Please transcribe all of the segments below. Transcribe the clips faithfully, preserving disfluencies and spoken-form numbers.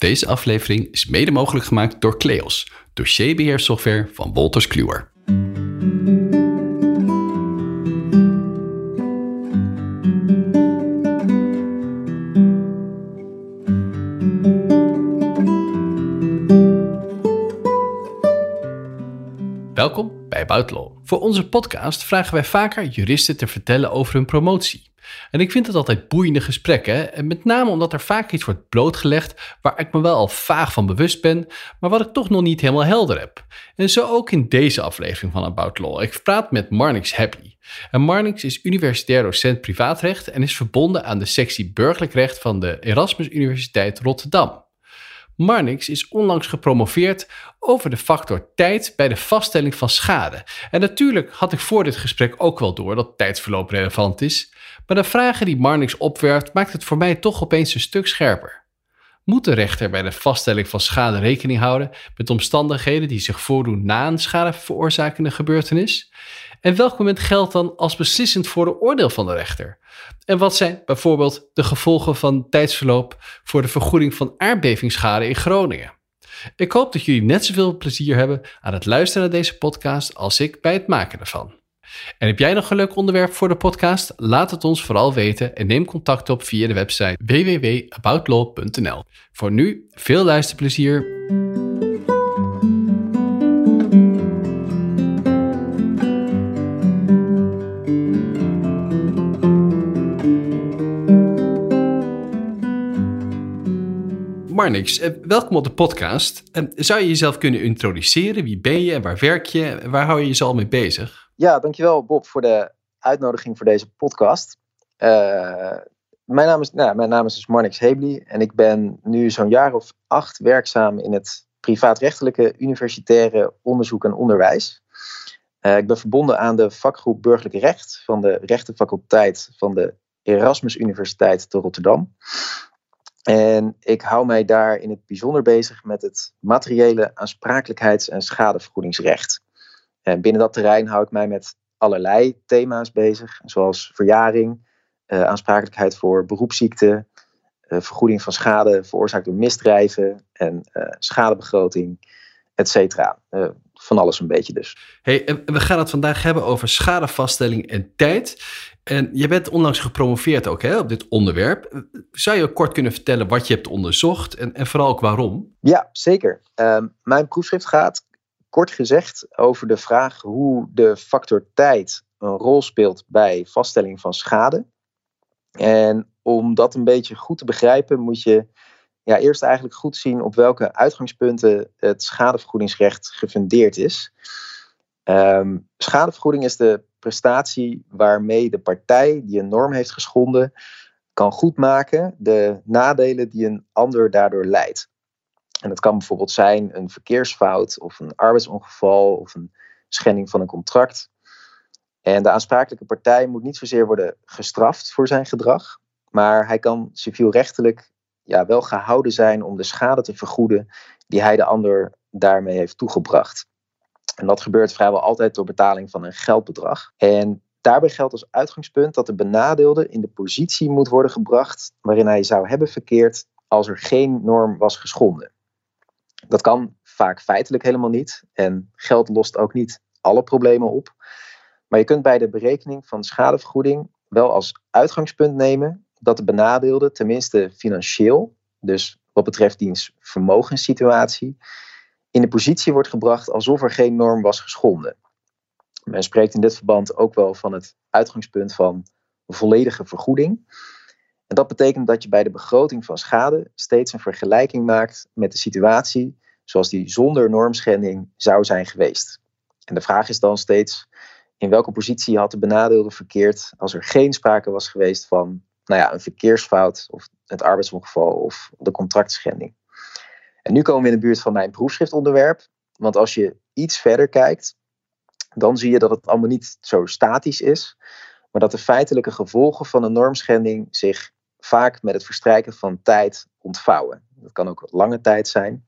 Deze aflevering is mede mogelijk gemaakt door Kleos, dossierbeheersoftware van Wolters Kluwer. Welkom bij About Law. Voor onze podcast vragen wij vaker juristen te vertellen over hun promotie. En ik vind het altijd boeiende gesprekken, en met name omdat er vaak iets wordt blootgelegd waar ik me wel al vaag van bewust ben, maar wat ik toch nog niet helemaal helder heb. En zo ook in deze aflevering van About Law. Ik praat met Marnix Happy. En Marnix is universitair docent privaatrecht en is verbonden aan de sectie burgerlijk recht van de Erasmus Universiteit Rotterdam. Marnix is onlangs gepromoveerd over de factor tijd bij de vaststelling van schade. En natuurlijk had ik voor dit gesprek ook wel door dat tijdsverloop relevant is, maar de vragen die Marnix opwerpt maakt het voor mij toch opeens een stuk scherper. Moet de rechter bij de vaststelling van schade rekening houden met omstandigheden die zich voordoen na een schadeveroorzakende gebeurtenis? En welk moment geldt dan als beslissend voor de oordeel van de rechter? En wat zijn bijvoorbeeld de gevolgen van tijdsverloop voor de vergoeding van aardbevingsschade in Groningen? Ik hoop dat jullie net zoveel plezier hebben aan het luisteren naar deze podcast als ik bij het maken ervan. En heb jij nog een leuk onderwerp voor de podcast? Laat het ons vooral weten en neem contact op via de website w w w punt about law punt n l. Voor nu veel luisterplezier. Marnix, welkom op de podcast. Zou je jezelf kunnen introduceren? Wie ben je en waar werk je? Waar hou je je al mee bezig? Ja, dankjewel Bob voor de uitnodiging voor deze podcast. Uh, mijn, naam is, nou, mijn naam is dus Marnix Happy en ik ben nu zo'n jaar of acht werkzaam in het privaatrechtelijke universitaire onderzoek en onderwijs. Uh, ik ben verbonden aan de vakgroep burgerlijk recht van de rechtenfaculteit van de Erasmus Universiteit te Rotterdam. En ik hou mij daar in het bijzonder bezig met het materiële aansprakelijkheids- en schadevergoedingsrecht. En binnen dat terrein hou ik mij met allerlei thema's bezig, zoals verjaring, uh, aansprakelijkheid voor beroepsziekte, uh, vergoeding van schade veroorzaakt door misdrijven en uh, schadebegroting, et cetera. Uh, van alles een beetje dus. Hey, en we gaan het vandaag hebben over schadevaststelling en tijd. En je bent onlangs gepromoveerd ook hè, op dit onderwerp. Zou je kort kunnen vertellen wat je hebt onderzocht en, en vooral ook waarom? Ja, zeker. Uh, mijn proefschrift gaat kort gezegd over de vraag hoe de factor tijd een rol speelt bij vaststelling van schade. En om dat een beetje goed te begrijpen moet je ja, eerst eigenlijk goed zien op welke uitgangspunten het schadevergoedingsrecht gefundeerd is. Um, schadevergoeding is de prestatie waarmee de partij die een norm heeft geschonden kan goedmaken de nadelen die een ander daardoor lijdt. En dat kan bijvoorbeeld zijn een verkeersfout of een arbeidsongeval of een schending van een contract. En de aansprakelijke partij moet niet zozeer worden gestraft voor zijn gedrag, maar hij kan civielrechtelijk ja, wel gehouden zijn om de schade te vergoeden die hij de ander daarmee heeft toegebracht. En dat gebeurt vrijwel altijd door betaling van een geldbedrag. En daarbij geldt als uitgangspunt dat de benadeelde in de positie moet worden gebracht waarin hij zou hebben verkeerd als er geen norm was geschonden. Dat kan vaak feitelijk helemaal niet en geld lost ook niet alle problemen op. Maar je kunt bij de berekening van schadevergoeding wel als uitgangspunt nemen dat de benadeelde tenminste financieel, dus wat betreft diens vermogenssituatie, in de positie wordt gebracht alsof er geen norm was geschonden. Men spreekt in dit verband ook wel van het uitgangspunt van volledige vergoeding. En dat betekent dat je bij de begroting van schade steeds een vergelijking maakt met de situatie zoals die zonder normschending zou zijn geweest. En de vraag is dan steeds, in welke positie had de benadeelde verkeerd als er geen sprake was geweest van nou ja, een verkeersfout of het arbeidsongeval of de contractschending. En nu komen we in de buurt van mijn proefschriftonderwerp, want als je iets verder kijkt, dan zie je dat het allemaal niet zo statisch is, maar dat de feitelijke gevolgen van een normschending zich vaak met het verstrijken van tijd ontvouwen. Dat kan ook lange tijd zijn.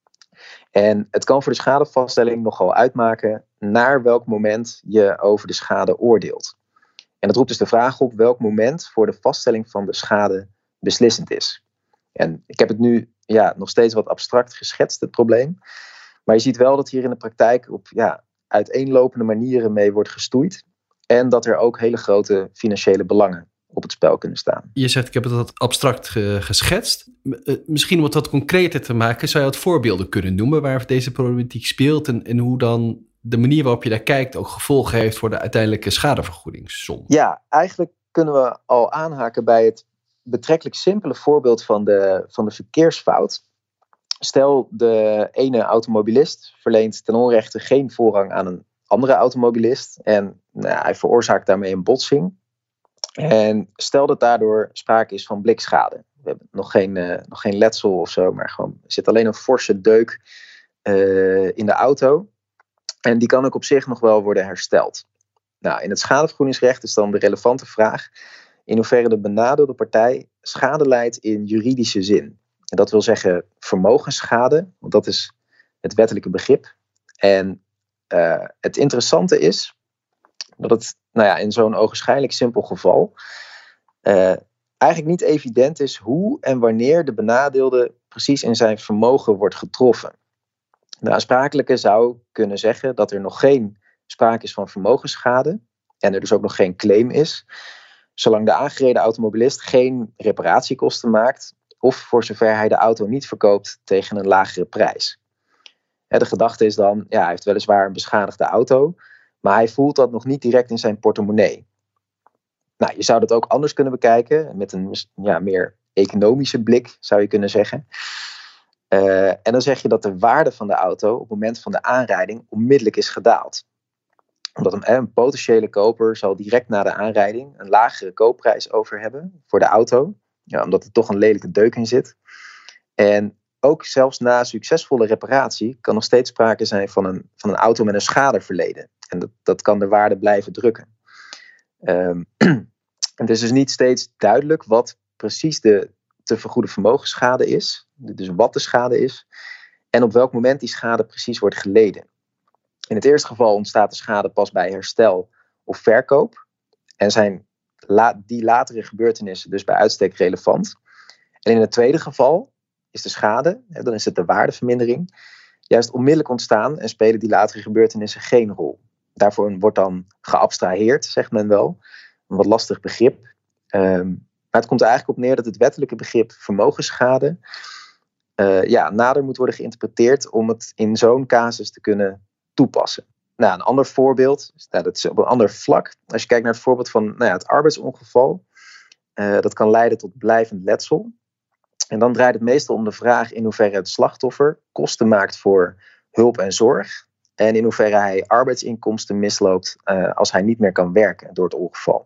En het kan voor de schadevaststelling nogal uitmaken naar welk moment je over de schade oordeelt. En dat roept dus de vraag op welk moment voor de vaststelling van de schade beslissend is. En ik heb het nu ja, nog steeds wat abstract geschetst, het probleem. Maar je ziet wel dat hier in de praktijk op ja, uiteenlopende manieren mee wordt gestoeid. En dat er ook hele grote financiële belangen op het spel kunnen staan. Je zegt, ik heb het wat abstract ge- geschetst. M- uh, misschien om het wat concreter te maken, zou je wat voorbeelden kunnen noemen waar deze problematiek speelt en, en hoe dan de manier waarop je daar kijkt ook gevolgen heeft voor de uiteindelijke schadevergoedingssom? Ja, eigenlijk kunnen we al aanhaken bij het betrekkelijk simpele voorbeeld van de, van de verkeersfout. Stel, de ene automobilist verleent ten onrechte geen voorrang aan een andere automobilist en nou, hij veroorzaakt daarmee een botsing. En stel dat daardoor sprake is van blikschade. We hebben nog geen, uh, nog geen letsel of zo, maar gewoon, er zit alleen een forse deuk uh, in de auto. En die kan ook op zich nog wel worden hersteld. Nou, in het schadevergoedingsrecht is dan de relevante vraag in hoeverre de benadeelde partij schade leidt in juridische zin. En dat wil zeggen vermogensschade, want dat is het wettelijke begrip. En uh, het interessante is dat het nou ja, in zo'n ogenschijnlijk simpel geval uh, eigenlijk niet evident is hoe en wanneer de benadeelde precies in zijn vermogen wordt getroffen. De aansprakelijke zou kunnen zeggen dat er nog geen sprake is van vermogensschade en er dus ook nog geen claim is, zolang de aangereden automobilist geen reparatiekosten maakt of voor zover hij de auto niet verkoopt tegen een lagere prijs. De gedachte is dan, ja, hij heeft weliswaar een beschadigde auto, maar hij voelt dat nog niet direct in zijn portemonnee. Nou, je zou dat ook anders kunnen bekijken, met een ja, meer economische blik, zou je kunnen zeggen. Uh, en dan zeg je dat de waarde van de auto op het moment van de aanrijding onmiddellijk is gedaald. Omdat een, een potentiële koper zal direct na de aanrijding een lagere koopprijs over hebben voor de auto. Ja, omdat er toch een lelijke deuk in zit. En ook zelfs na succesvolle reparatie kan nog steeds sprake zijn van een, van een auto met een schadeverleden. En dat, dat kan de waarde blijven drukken. Um, het is dus niet steeds duidelijk wat precies de te vergoeden vermogensschade is. Dus wat de schade is. En op welk moment die schade precies wordt geleden. In het eerste geval ontstaat de schade pas bij herstel of verkoop. En zijn la- die latere gebeurtenissen dus bij uitstek relevant. En in het tweede geval is de schade, hè, dan is het de waardevermindering, juist onmiddellijk ontstaan en spelen die latere gebeurtenissen geen rol. Daarvoor wordt dan geabstraheerd, zegt men wel. Een wat lastig begrip. Um, maar het komt er eigenlijk op neer dat het wettelijke begrip vermogensschade uh, ja, nader moet worden geïnterpreteerd om het in zo'n casus te kunnen toepassen. Nou, een ander voorbeeld, nou, dat is op een ander vlak. Als je kijkt naar het voorbeeld van nou ja, het arbeidsongeval, uh, dat kan leiden tot blijvend letsel. En dan draait het meestal om de vraag in hoeverre het slachtoffer kosten maakt voor hulp en zorg. En in hoeverre hij arbeidsinkomsten misloopt uh, als hij niet meer kan werken door het ongeval.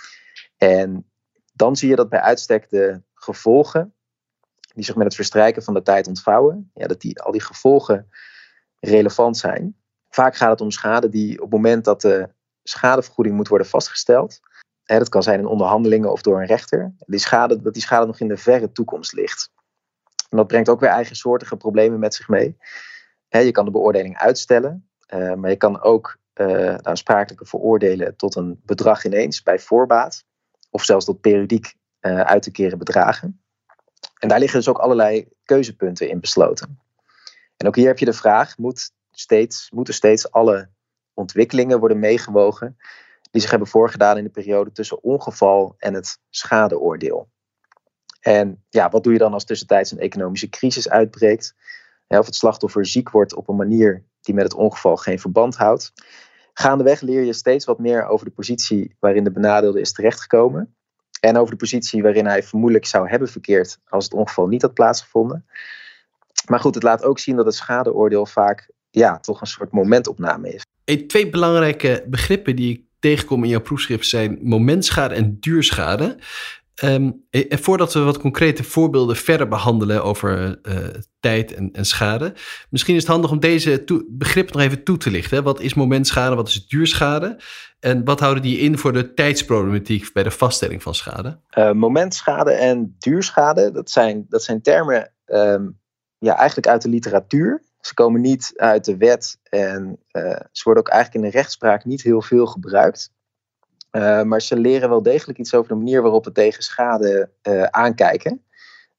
En dan zie je dat bij uitstek de gevolgen die zich met het verstrijken van de tijd ontvouwen, ja, dat die, al die gevolgen relevant zijn. Vaak gaat het om schade die op het moment dat de schadevergoeding moet worden vastgesteld, hè, dat kan zijn in onderhandelingen of door een rechter, die schade, dat die schade nog in de verre toekomst ligt. En dat brengt ook weer eigensoortige problemen met zich mee. Hè, je kan de beoordeling uitstellen, uh, maar je kan ook uh, de aansprakelijke veroordelen tot een bedrag ineens bij voorbaat. Of zelfs tot periodiek uh, uit te keren bedragen. En daar liggen dus ook allerlei keuzepunten in besloten. En ook hier heb je de vraag, moet steeds, moeten steeds alle ontwikkelingen worden meegewogen die zich hebben voorgedaan in de periode tussen ongeval en het schadeoordeel. En ja, wat doe je dan als tussentijds een economische crisis uitbreekt? Ja, of het slachtoffer ziek wordt op een manier die met het ongeval geen verband houdt. Gaandeweg leer je steeds wat meer over de positie waarin de benadeelde is terechtgekomen. En over de positie waarin hij vermoedelijk zou hebben verkeerd als het ongeval niet had plaatsgevonden. Maar goed, het laat ook zien dat het schadeoordeel vaak ja, toch een soort momentopname is. Hey, twee belangrijke begrippen die ik tegenkom in jouw proefschrift zijn momentschade en duurschade. Um, en voordat we wat concrete voorbeelden verder behandelen over uh, tijd en, en schade, misschien is het handig om deze to- begrip nog even toe te lichten. Hè? Wat is momentschade, wat is duurschade? En wat houden die in voor de tijdsproblematiek bij de vaststelling van schade? Uh, momentschade en duurschade, dat zijn, dat zijn termen um, ja, eigenlijk uit de literatuur. Ze komen niet uit de wet en uh, ze worden ook eigenlijk in de rechtspraak niet heel veel gebruikt. Uh, maar ze leren wel degelijk iets over de manier waarop we tegen schade uh, aankijken.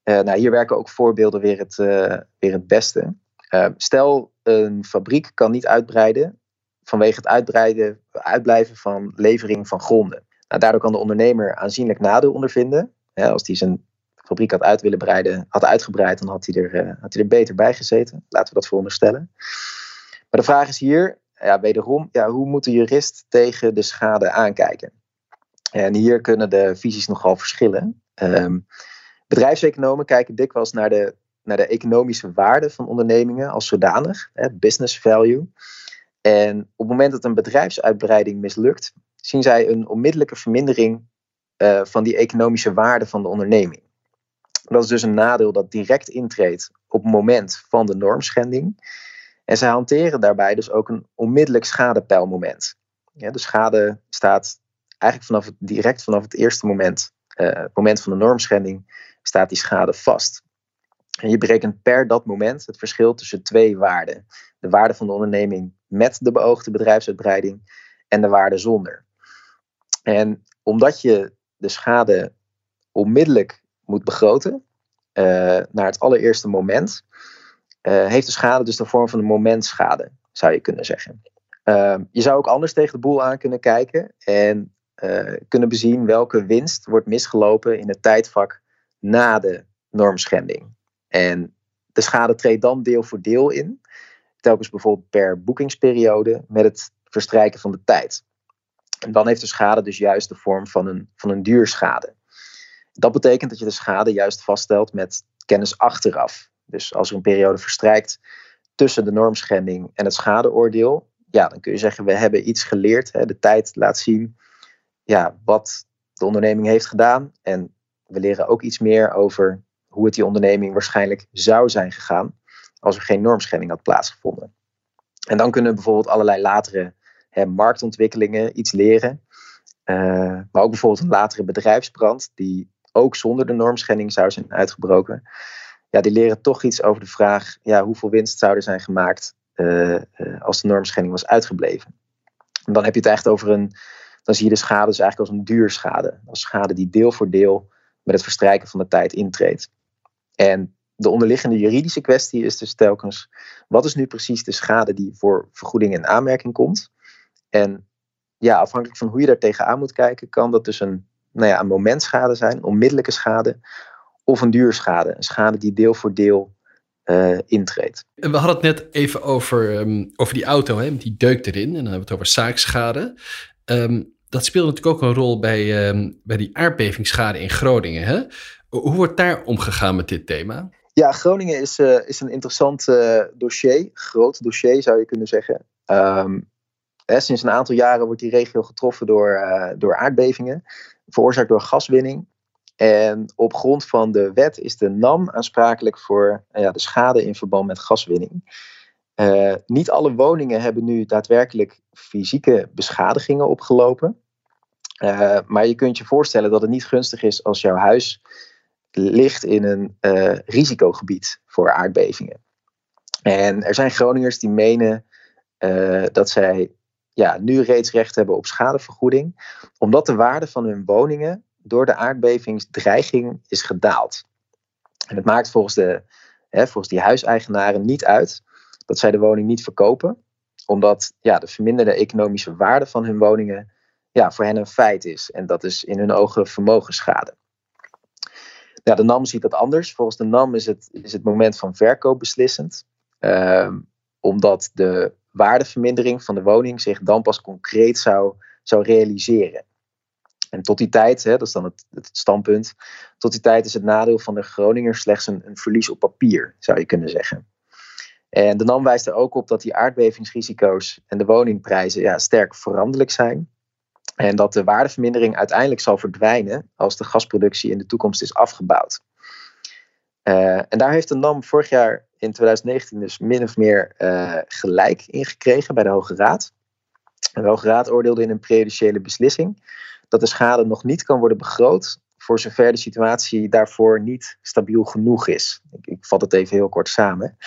Uh, nou, hier werken ook voorbeelden weer het, uh, weer het beste. Uh, stel, een fabriek kan niet uitbreiden vanwege het uitbreiden, uitblijven van levering van gronden. Nou, daardoor kan de ondernemer aanzienlijk nadeel ondervinden. Ja, als hij zijn fabriek had uit willen breiden, had uitgebreid, dan had hij, er, uh, had hij er beter bij gezeten. Laten we dat veronderstellen. Maar de vraag is hier, ja, wederom, ja, hoe moet de jurist tegen de schade aankijken? En hier kunnen de visies nogal verschillen. Um, bedrijfseconomen kijken dikwijls naar de, naar de economische waarde van ondernemingen als zodanig, hè, business value. En op het moment dat een bedrijfsuitbreiding mislukt, zien zij een onmiddellijke vermindering uh, van die economische waarde van de onderneming. Dat is dus een nadeel dat direct intreedt op het moment van de normschending. En zij hanteren daarbij dus ook een onmiddellijk schadepeilmoment. Ja, de schade staat eigenlijk vanaf het, direct vanaf het eerste moment, uh, het moment van de normschending, staat die schade vast. En je berekent per dat moment het verschil tussen twee waarden. De waarde van de onderneming met de beoogde bedrijfsuitbreiding en de waarde zonder. En omdat je de schade onmiddellijk moet begroten, uh, naar het allereerste moment, uh, heeft de schade dus de vorm van een momentschade, zou je kunnen zeggen. Uh, je zou ook anders tegen de boel aan kunnen kijken en uh, kunnen bezien welke winst wordt misgelopen in het tijdvak na de normschending. En de schade treedt dan deel voor deel in, telkens bijvoorbeeld per boekingsperiode met het verstrijken van de tijd. En dan heeft de schade dus juist de vorm van een, van een duurschade. Dat betekent dat je de schade juist vaststelt met kennis achteraf. Dus als er een periode verstrijkt tussen de normschending en het schadeoordeel, ja, dan kun je zeggen, we hebben iets geleerd. Hè, de tijd laat zien ja, wat de onderneming heeft gedaan. En we leren ook iets meer over hoe het die onderneming waarschijnlijk zou zijn gegaan als er geen normschending had plaatsgevonden. En dan kunnen bijvoorbeeld allerlei latere hè, marktontwikkelingen iets leren. Uh, maar ook bijvoorbeeld een latere bedrijfsbrand die ook zonder de normschending zou zijn uitgebroken. Ja, die leren toch iets over de vraag, ja, hoeveel winst zou er zijn gemaakt uh, uh, als de normschending was uitgebleven. En dan heb je het echt over een, dan zie je de schade dus eigenlijk als een duurschade. Als schade die deel voor deel met het verstrijken van de tijd intreedt. En de onderliggende juridische kwestie is dus telkens, wat is nu precies de schade die voor vergoeding in aanmerking komt? En ja, afhankelijk van hoe je daar tegenaan moet kijken, kan dat dus een, nou ja, een momentschade zijn, een onmiddellijke schade, of een duurschade, een schade die deel voor deel uh, intreedt. En we hadden het net even over, um, over die auto, hè, met die deuk erin, en dan hebben we het over zaakschade. Um, dat speelt natuurlijk ook een rol bij, um, bij die aardbevingsschade in Groningen. Hè? Hoe wordt daar omgegaan met dit thema? Ja, Groningen is, uh, is een interessant uh, dossier, groot dossier zou je kunnen zeggen. Um, hè, sinds een aantal jaren wordt die regio getroffen door, uh, door aardbevingen, veroorzaakt door gaswinning. En op grond van de wet is de N A M aansprakelijk voor uh, ja, de schade in verband met gaswinning. Uh, niet alle woningen hebben nu daadwerkelijk fysieke beschadigingen opgelopen. Uh, maar je kunt je voorstellen dat het niet gunstig is als jouw huis ligt in een uh, risicogebied voor aardbevingen. En er zijn Groningers die menen uh, dat zij ja, nu reeds recht hebben op schadevergoeding, omdat de waarde van hun woningen door de aardbevingsdreiging is gedaald. En het maakt volgens, de, hè, volgens die huiseigenaren niet uit dat zij de woning niet verkopen, omdat ja, de verminderde economische waarde van hun woningen ja, voor hen een feit is. En dat is in hun ogen vermogensschade. Ja, de N A M ziet dat anders. Volgens de N A M is het, is het moment van verkoop beslissend, uh, omdat de waardevermindering van de woning zich dan pas concreet zou, zou realiseren. En tot die tijd, hè, dat is dan het, het standpunt, tot die tijd is het nadeel van de Groninger slechts een, een verlies op papier, zou je kunnen zeggen. En de N A M wijst er ook op dat die aardbevingsrisico's en de woningprijzen ja, sterk veranderlijk zijn. En dat de waardevermindering uiteindelijk zal verdwijnen als de gasproductie in de toekomst is afgebouwd. Uh, en daar heeft de N A M vorig jaar in twintig negentien dus min of meer uh, gelijk in gekregen bij de Hoge Raad. En de Hoge Raad oordeelde in een prejudiciële beslissing dat de schade nog niet kan worden begroot voor zover de situatie daarvoor niet stabiel genoeg is. Ik, ik vat het even heel kort samen.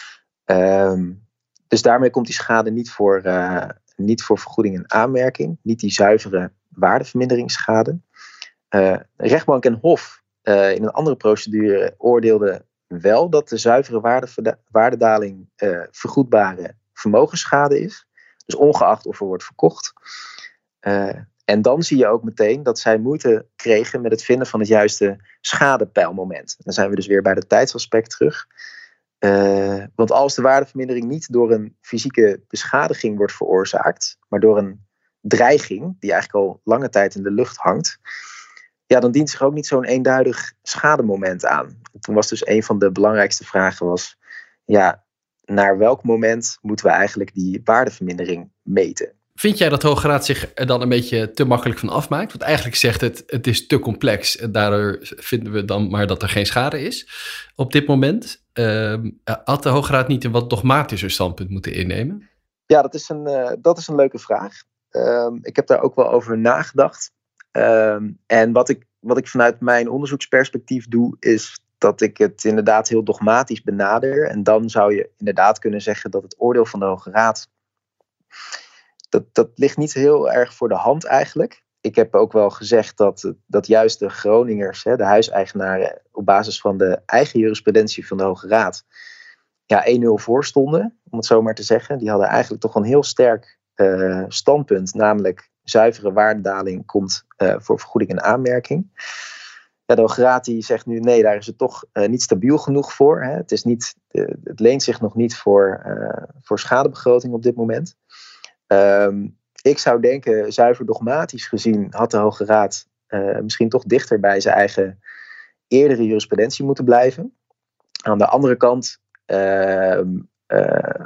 Um, dus daarmee komt die schade niet voor, uh, niet voor vergoeding in aanmerking, niet die zuivere waardeverminderingsschade. Uh, rechtbank en Hof uh, in een andere procedure oordeelde wel dat de zuivere waarde, waardedaling uh, vergoedbare vermogensschade is. Dus ongeacht of er wordt verkocht. Uh, en dan zie je ook meteen dat zij moeite kregen met het vinden van het juiste schadepeilmoment. Dan zijn we dus weer bij het tijdsaspect terug. Uh, want als de waardevermindering niet door een fysieke beschadiging wordt veroorzaakt, maar door een dreiging die eigenlijk al lange tijd in de lucht hangt, ja, dan dient zich ook niet zo'n eenduidig schademoment aan. En toen was dus een van de belangrijkste vragen was, ja, naar welk moment moeten we eigenlijk die waardevermindering meten? Vind jij dat de Hoge Raad zich er dan een beetje te makkelijk van afmaakt? Want eigenlijk zegt het, het is te complex. En daardoor vinden we dan maar dat er geen schade is. Op dit moment uh, had de Hoge Raad niet een wat dogmatischer standpunt moeten innemen? Ja, dat is een, uh, dat is een leuke vraag. Uh, ik heb daar ook wel over nagedacht. Uh, en wat ik, wat ik vanuit mijn onderzoeksperspectief doe, is dat ik het inderdaad heel dogmatisch benader. En dan zou je inderdaad kunnen zeggen dat het oordeel van de Hoge Raad, Dat, dat ligt niet heel erg voor de hand eigenlijk. Ik heb ook wel gezegd dat, dat juist de Groningers, hè, de huiseigenaren, op basis van de eigen jurisprudentie van de Hoge Raad, ja, één nul voor stonden, om het zo maar te zeggen. Die hadden eigenlijk toch een heel sterk uh, standpunt, namelijk zuivere waardedaling komt uh, voor vergoeding in aanmerking. Ja, de Hoge Raad die zegt nu nee, daar is het toch uh, niet stabiel genoeg voor. Hè. Het, is niet, uh, het leent zich nog niet voor, uh, voor schadebegroting op dit moment. Um, ik zou denken, zuiver dogmatisch gezien had de Hoge Raad uh, misschien toch dichter bij zijn eigen eerdere jurisprudentie moeten blijven. Aan de andere kant, uh, uh,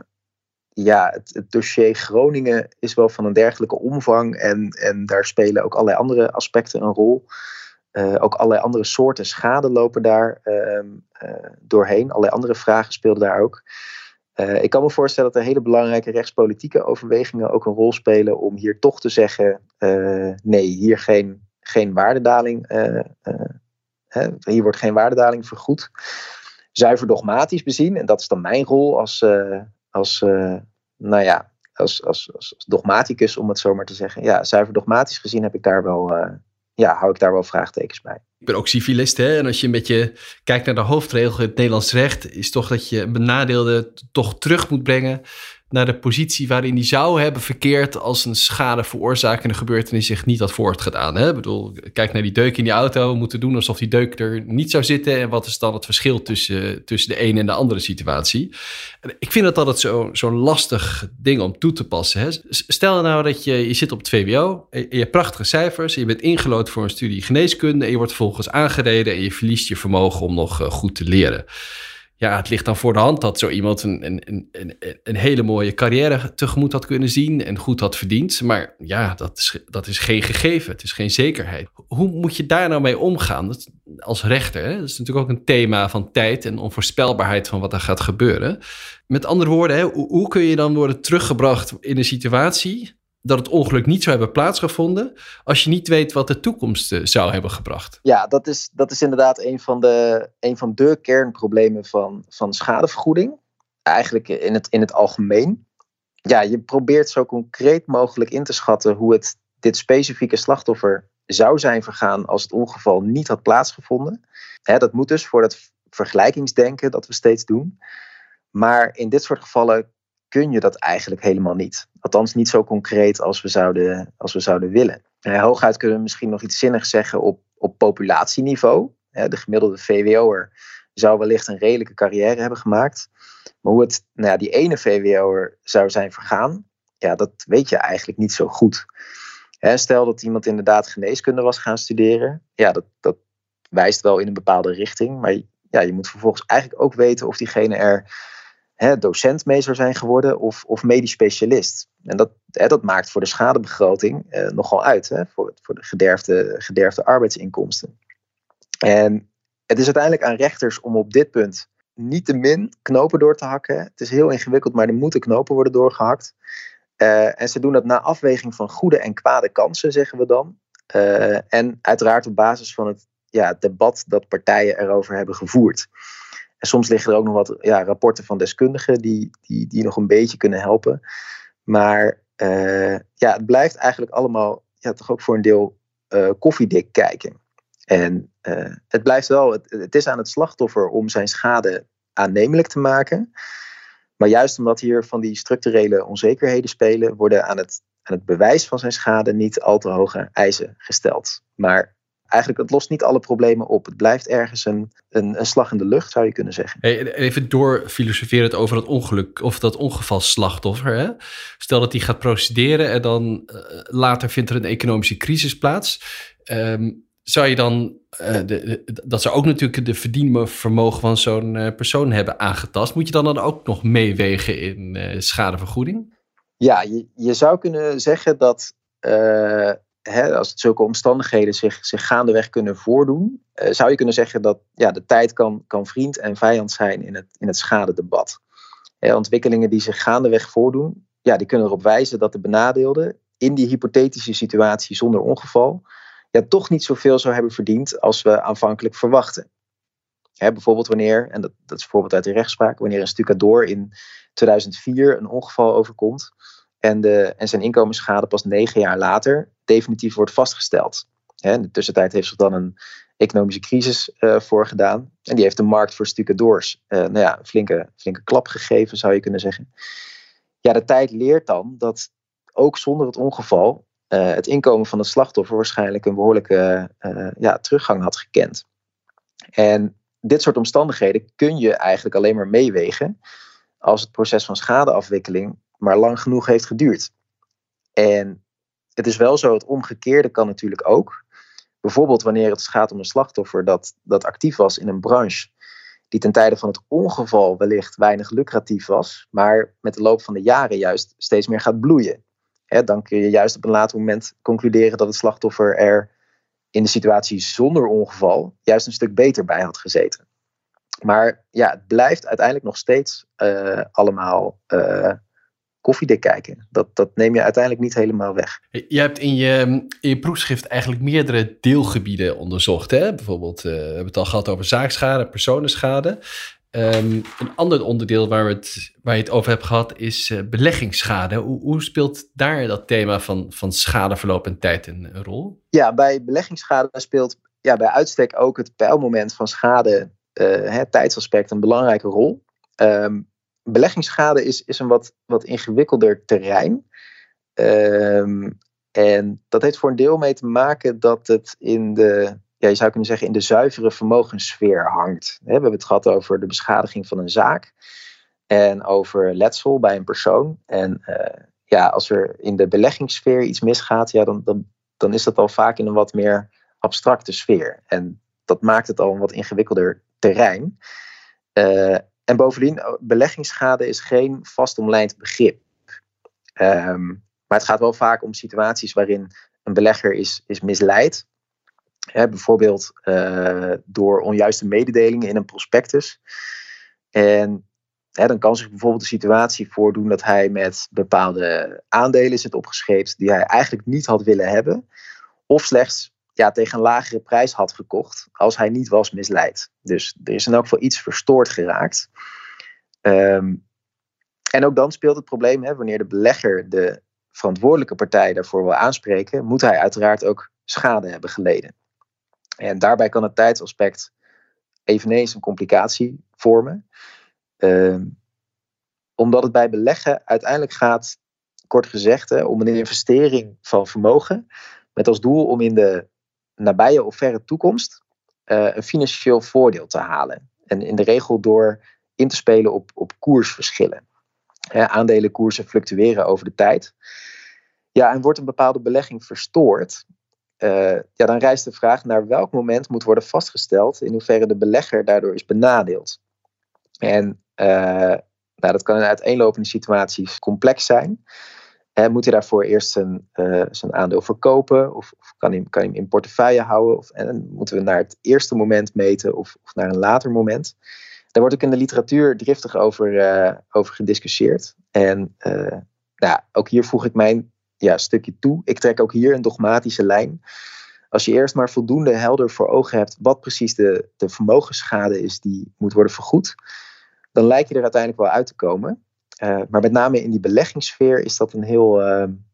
ja, het, het dossier Groningen is wel van een dergelijke omvang en, en daar spelen ook allerlei andere aspecten een rol. Uh, ook allerlei andere soorten schade lopen daar uh, uh, doorheen. Allerlei andere vragen speelden daar ook. Uh, ik kan me voorstellen dat er hele belangrijke rechtspolitieke overwegingen ook een rol spelen om hier toch te zeggen, uh, nee, hier geen, geen waardedaling, uh, uh, hè, hier wordt geen waardedaling vergoed. Zuiver dogmatisch bezien, en dat is dan mijn rol als, uh, als, uh, nou ja, als, als, als dogmaticus, om het zo maar te zeggen. Ja, zuiver dogmatisch gezien heb ik daar wel, uh, ja, hou ik daar wel vraagtekens bij. Ik ben ook civilist, hè? En als je een beetje kijkt naar de hoofdregel in het Nederlands recht, is toch dat je een benadeelde toch terug moet brengen naar de positie waarin die zou hebben verkeerd als een schade veroorzakende gebeurtenis zich niet had voortgedaan. Hè? Ik bedoel, kijk naar die deuk in die auto. We moeten doen alsof die deuk er niet zou zitten. En wat is dan het verschil tussen, tussen de ene en de andere situatie? En ik vind dat altijd zo, zo'n lastig ding om toe te passen. Hè? Stel nou dat je, je zit op het V W O en je hebt prachtige cijfers. En je bent ingelood voor een studie geneeskunde en je wordt vervolgens aangereden en je verliest je vermogen om nog goed te leren. Ja, het ligt dan voor de hand dat zo iemand een, een, een, een hele mooie carrière tegemoet had kunnen zien en goed had verdiend. Maar ja, dat is, dat is geen gegeven, het is geen zekerheid. Hoe moet je daar nou mee omgaan dat, als rechter? Hè? Dat is natuurlijk ook een thema van tijd en onvoorspelbaarheid van wat er gaat gebeuren. Met andere woorden, hè, hoe, hoe kun je dan worden teruggebracht in een situatie dat het ongeluk niet zou hebben plaatsgevonden als je niet weet wat de toekomst uh, zou hebben gebracht? Ja, dat is, dat is inderdaad een van de, een van de kernproblemen van, van schadevergoeding. Eigenlijk in het, in het algemeen. Ja, je probeert zo concreet mogelijk in te schatten hoe het dit specifieke slachtoffer zou zijn vergaan als het ongeval niet had plaatsgevonden. Hè, dat moet dus voor dat vergelijkingsdenken dat we steeds doen. Maar in dit soort gevallen kun je dat eigenlijk helemaal niet. Althans niet zo concreet als we zouden, als we zouden willen. Eh, hooguit kunnen we misschien nog iets zinnigs zeggen op, op populatieniveau. Eh, de gemiddelde V W O'er zou wellicht een redelijke carrière hebben gemaakt. Maar hoe het nou ja, die ene V W O'er zou zijn vergaan, ja, dat weet je eigenlijk niet zo goed. Eh, stel dat iemand inderdaad geneeskunde was gaan studeren. Ja, dat, dat wijst wel in een bepaalde richting. Maar ja, je moet vervolgens eigenlijk ook weten of diegene er He, docent mee zou zijn geworden of, of medisch specialist. En dat, he, dat maakt voor de schadebegroting eh, nogal uit. He, voor, voor de gederfde, gederfde arbeidsinkomsten. En het is uiteindelijk aan rechters om op dit punt niettemin knopen door te hakken. Het is heel ingewikkeld, maar er moeten knopen worden doorgehakt. Uh, en ze doen dat na afweging van goede en kwade kansen, zeggen we dan. Uh, en uiteraard op basis van het ja, debat dat partijen erover hebben gevoerd. En soms liggen er ook nog wat ja, rapporten van deskundigen die, die, die nog een beetje kunnen helpen. Maar uh, ja, het blijft eigenlijk allemaal ja, toch ook voor een deel uh, koffiedik kijken. En uh, het blijft wel, het, het is aan het slachtoffer om zijn schade aannemelijk te maken. Maar juist omdat hier van die structurele onzekerheden spelen, worden aan het, aan het bewijs van zijn schade niet al te hoge eisen gesteld. Maar eigenlijk, het lost niet alle problemen op. Het blijft ergens een, een, een slag in de lucht, zou je kunnen zeggen. Hey, even doorfilosoferend over dat ongeluk of dat ongevalslachtoffer. Hè? Stel dat hij gaat procederen en dan uh, later vindt er een economische crisis plaats. Um, zou je dan, uh, de, de, dat zou ook natuurlijk de verdienvermogen van zo'n uh, persoon hebben aangetast. Moet je dan dan ook nog meewegen in uh, schadevergoeding? Ja, je, je zou kunnen zeggen dat uh, hè, als zulke omstandigheden zich, zich gaandeweg kunnen voordoen, uh, zou je kunnen zeggen dat ja, de tijd kan, kan vriend en vijand zijn in het, in het schadedebat. Uh, ontwikkelingen die zich gaandeweg voordoen, ja, die kunnen erop wijzen dat de benadeelde in die hypothetische situatie zonder ongeval ja, toch niet zoveel zou hebben verdiend als we aanvankelijk verwachten. Hè, bijvoorbeeld wanneer, en dat, dat is een voorbeeld uit de rechtspraak, wanneer een stucadoor in tweeduizend vier een ongeval overkomt en, de, en zijn inkomensschade pas negen jaar later definitief wordt vastgesteld. Hè, in de tussentijd heeft zich dan een economische crisis uh, voorgedaan en die heeft de markt voor stucadoors uh, nou ja, een flinke, flinke klap gegeven, zou je kunnen zeggen. Ja, de tijd leert dan dat ook zonder het ongeval Uh, het inkomen van het slachtoffer waarschijnlijk een behoorlijke uh, ja, teruggang had gekend. En dit soort omstandigheden kun je eigenlijk alleen maar meewegen als het proces van schadeafwikkeling maar lang genoeg heeft geduurd. En het is wel zo, het omgekeerde kan natuurlijk ook. Bijvoorbeeld wanneer het gaat om een slachtoffer dat, dat actief was in een branche die ten tijde van het ongeval wellicht weinig lucratief was, maar met de loop van de jaren juist steeds meer gaat bloeien. He, dan kun je juist op een later moment concluderen dat het slachtoffer er in de situatie zonder ongeval juist een stuk beter bij had gezeten. Maar ja, het blijft uiteindelijk nog steeds uh, allemaal uh, koffiedik kijken. Dat, dat neem je uiteindelijk niet helemaal weg. Je hebt in je, in je proefschrift eigenlijk meerdere deelgebieden onderzocht. Hè? Bijvoorbeeld, uh, we hebben het al gehad over zaakschade, personenschade. Um, een ander onderdeel waar, we het, waar je het over hebt gehad is uh, beleggingsschade. Hoe, hoe speelt daar dat thema van, van schadeverloop en tijd een, een rol? Ja, bij beleggingsschade speelt ja, bij uitstek ook het peilmoment van schade, uh, het tijdsaspect, een belangrijke rol. Um, beleggingsschade is, is een wat, wat ingewikkelder terrein. Um, en dat heeft voor een deel mee te maken dat het in de... Ja, je zou kunnen zeggen in de zuivere vermogenssfeer hangt. We hebben het gehad over de beschadiging van een zaak en over letsel bij een persoon. En uh, ja, als er in de beleggingssfeer iets misgaat, ja, dan, dan, dan is dat al vaak in een wat meer abstracte sfeer. En dat maakt het al een wat ingewikkelder terrein. Uh, en bovendien, beleggingsschade is geen vast omlijnd begrip. Um, maar het gaat wel vaak om situaties waarin een belegger is, is misleid. He, bijvoorbeeld uh, door onjuiste mededelingen in een prospectus. En he, dan kan zich bijvoorbeeld de situatie voordoen dat hij met bepaalde aandelen zit opgescheept die hij eigenlijk niet had willen hebben. Of slechts ja, tegen een lagere prijs had gekocht als hij niet was misleid. Dus er is in elk geval iets verstoord geraakt. Um, en ook dan speelt het probleem, he, wanneer de belegger de verantwoordelijke partij daarvoor wil aanspreken, moet hij uiteraard ook schade hebben geleden. En daarbij kan het tijdsaspect eveneens een complicatie vormen. Uh, omdat het bij beleggen uiteindelijk gaat, kort gezegd, hè, om een investering van vermogen. Met als doel om in de nabije of verre toekomst uh, een financieel voordeel te halen. En in de regel door in te spelen op, op koersverschillen. Hè, aandelenkoersen fluctueren over de tijd. Ja, en wordt een bepaalde belegging verstoord, Uh, ja, dan rijst de vraag naar welk moment moet worden vastgesteld in hoeverre de belegger daardoor is benadeeld. En uh, nou, dat kan in uiteenlopende situaties complex zijn. Uh, moet hij daarvoor eerst zijn, uh, zijn aandeel verkopen of, of kan, hij, kan hij hem in portefeuille houden? Of, en dan moeten we naar het eerste moment meten of, of naar een later moment. Daar wordt ook in de literatuur driftig over, uh, over gediscussieerd. En uh, nou, ook hier voeg ik mijn Ja, stukje toe. Ik trek ook hier een dogmatische lijn. Als je eerst maar voldoende helder voor ogen hebt wat precies de, de vermogensschade is die moet worden vergoed, dan lijkt je er uiteindelijk wel uit te komen. Uh, maar met name in die beleggingssfeer is dat een heel, uh,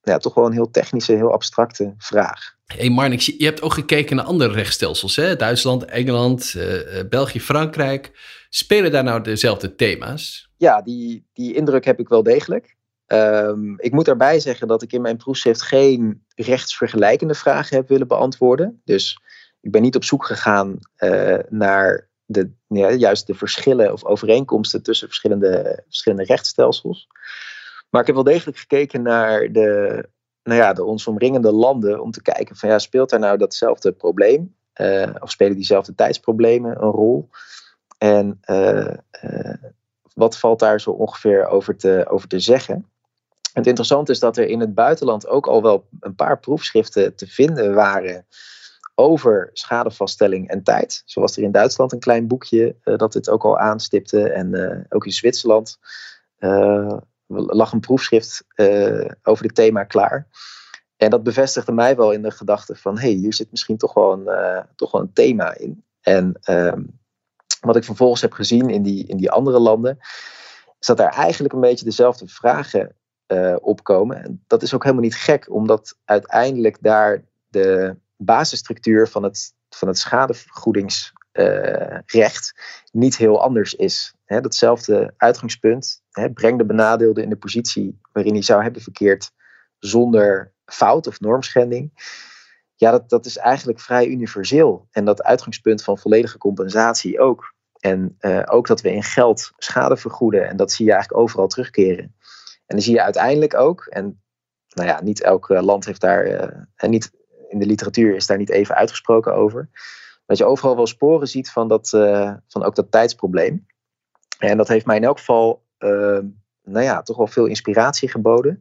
ja, toch wel een heel technische, heel abstracte vraag. Hey Marnix, je, je hebt ook gekeken naar andere rechtsstelsels. Hè? Duitsland, Engeland, uh, België, Frankrijk. Spelen daar nou dezelfde thema's? Ja, die, die indruk heb ik wel degelijk. Um, ik moet daarbij zeggen dat ik in mijn proefschrift geen rechtsvergelijkende vragen heb willen beantwoorden. Dus ik ben niet op zoek gegaan uh, naar de, ja, juist de verschillen of overeenkomsten tussen verschillende, verschillende rechtsstelsels. Maar ik heb wel degelijk gekeken naar de, nou ja, de ons omringende landen om te kijken van ja, speelt daar nou datzelfde probleem? Uh, of spelen diezelfde tijdsproblemen een rol? En uh, uh, wat valt daar zo ongeveer over te, over te zeggen? Het interessante is dat er in het buitenland ook al wel een paar proefschriften te vinden waren over schadevaststelling en tijd. Zo was er in Duitsland een klein boekje uh, dat dit ook al aanstipte. En uh, ook in Zwitserland uh, lag een proefschrift uh, over dit thema klaar. En dat bevestigde mij wel in de gedachte van hé, hey, hier zit misschien toch wel een, uh, toch wel een thema in. En uh, wat ik vervolgens heb gezien in die, in die andere landen, is dat daar eigenlijk een beetje dezelfde vragen uh, opkomen. En dat is ook helemaal niet gek, omdat uiteindelijk daar de basisstructuur van het, van het schadevergoedingsrecht uh, niet heel anders is. He, datzelfde uitgangspunt, he, breng de benadeelde in de positie waarin hij zou hebben verkeerd zonder fout of normschending. Ja, dat, dat is eigenlijk vrij universeel. En dat uitgangspunt van volledige compensatie ook. En uh, ook dat we in geld schade vergoeden. En dat zie je eigenlijk overal terugkeren. En dan zie je uiteindelijk ook, en nou ja, niet elk land heeft daar, uh, en niet in de literatuur is daar niet even uitgesproken over, dat je overal wel sporen ziet van, dat, uh, van ook dat tijdsprobleem. En dat heeft mij in elk geval, uh, nou ja, toch wel veel inspiratie geboden.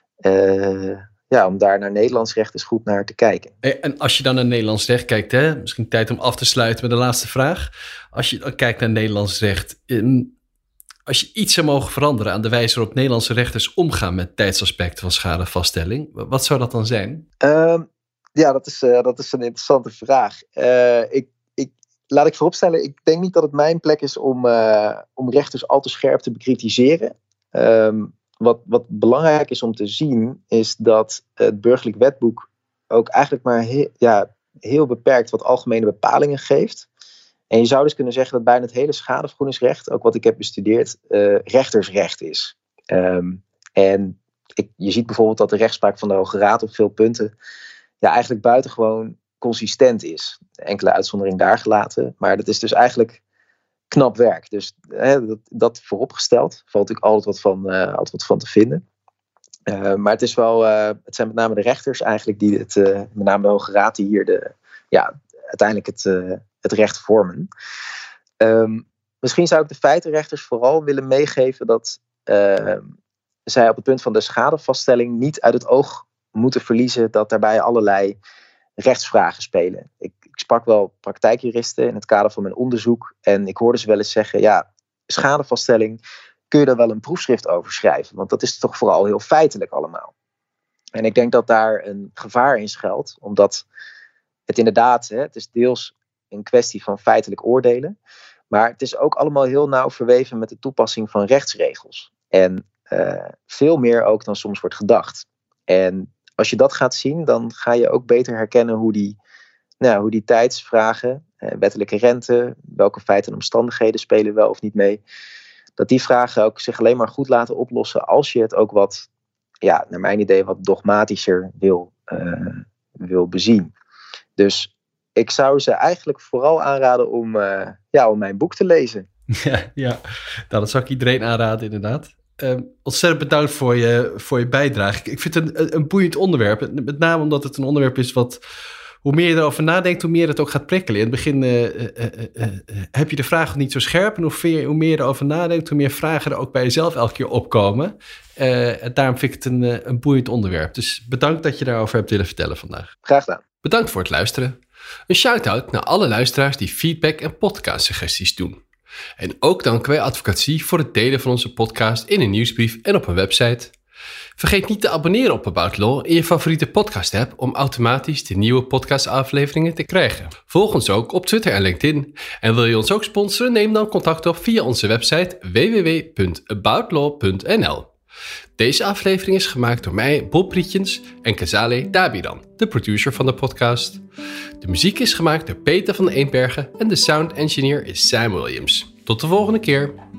Uh, Ja, om daar naar Nederlands recht eens goed naar te kijken. En als je dan naar Nederlands recht kijkt, hè, misschien tijd om af te sluiten met de laatste vraag. Als je dan kijkt naar Nederlands recht, als je iets zou mogen veranderen aan de wijze waarop Nederlandse rechters omgaan met tijdsaspecten van schadevaststelling, wat zou dat dan zijn? Uh, ja, dat is, uh, dat is een interessante vraag. Uh, ik, ik, laat ik vooropstellen, ik denk niet dat het mijn plek is om, uh, om rechters al te scherp te bekritiseren. Um, Wat, wat belangrijk is om te zien, is dat het burgerlijk wetboek ook eigenlijk maar heel, ja, heel beperkt wat algemene bepalingen geeft. En je zou dus kunnen zeggen dat bijna het hele schadevergoedingsrecht, ook wat ik heb bestudeerd, uh, rechtersrecht is. Um, en ik, je ziet bijvoorbeeld dat de rechtspraak van de Hoge Raad op veel punten ja, eigenlijk buitengewoon consistent is. Enkele uitzondering daar gelaten, maar dat is dus eigenlijk knap werk. Dus hè, dat, dat vooropgesteld valt natuurlijk altijd wat van, uh, altijd wat van te vinden. Uh, maar het is wel, uh, het zijn met name de rechters eigenlijk die het, uh, met name de Hoge Raad, die hier de, ja, uiteindelijk het, uh, het recht vormen. Um, misschien zou ik de feitenrechters vooral willen meegeven dat uh, zij op het punt van de schadevaststelling niet uit het oog moeten verliezen dat daarbij allerlei rechtsvragen spelen. Ik, ik sprak wel praktijkjuristen in het kader van mijn onderzoek en ik hoorde ze wel eens zeggen, ja, schadevaststelling, kun je daar wel een proefschrift over schrijven? Want dat is toch vooral heel feitelijk allemaal. En ik denk dat daar een gevaar in schuilt, omdat het inderdaad, hè, het is deels een kwestie van feitelijk oordelen, maar het is ook allemaal heel nauw verweven met de toepassing van rechtsregels. En uh, veel meer ook dan soms wordt gedacht. En als je dat gaat zien, dan ga je ook beter herkennen hoe die, nou, hoe die tijdsvragen, eh, wettelijke rente, welke feiten en omstandigheden spelen wel of niet mee, dat die vragen ook zich alleen maar goed laten oplossen als je het ook wat, ja, naar mijn idee, wat dogmatischer wil, uh, wil bezien. Dus ik zou ze eigenlijk vooral aanraden om, uh, ja, om mijn boek te lezen. Ja, ja. Nou, dat zou ik iedereen aanraden inderdaad. Uh, ontzettend bedankt voor je, voor je bijdrage. Ik, ik vind het een, een boeiend onderwerp. Met name omdat het een onderwerp is wat, hoe meer je erover nadenkt, hoe meer het ook gaat prikkelen. In het begin uh, uh, uh, uh, heb je de vraag niet zo scherp. En hoe meer, hoe meer je erover nadenkt, hoe meer vragen er ook bij jezelf elke keer opkomen. Uh, en daarom vind ik het een, een boeiend onderwerp. Dus bedankt dat je daarover hebt willen vertellen vandaag. Graag gedaan. Bedankt voor het luisteren. Een shout-out naar alle luisteraars die feedback en podcastsuggesties doen. En ook danken wij Advocatie voor het delen van onze podcast in een nieuwsbrief en op een website. Vergeet niet te abonneren op About Law in je favoriete podcast-app om automatisch de nieuwe podcastafleveringen te krijgen. Volg ons ook op Twitter en LinkedIn. En wil je ons ook sponsoren? Neem dan contact op via onze website w w w punt about law punt n l. Deze aflevering is gemaakt door mij, Bob Rietjens en Kezale Dabiran, de producer van de podcast. De muziek is gemaakt door Peter van den Eembergen en de sound engineer is Sam Williams. Tot de volgende keer.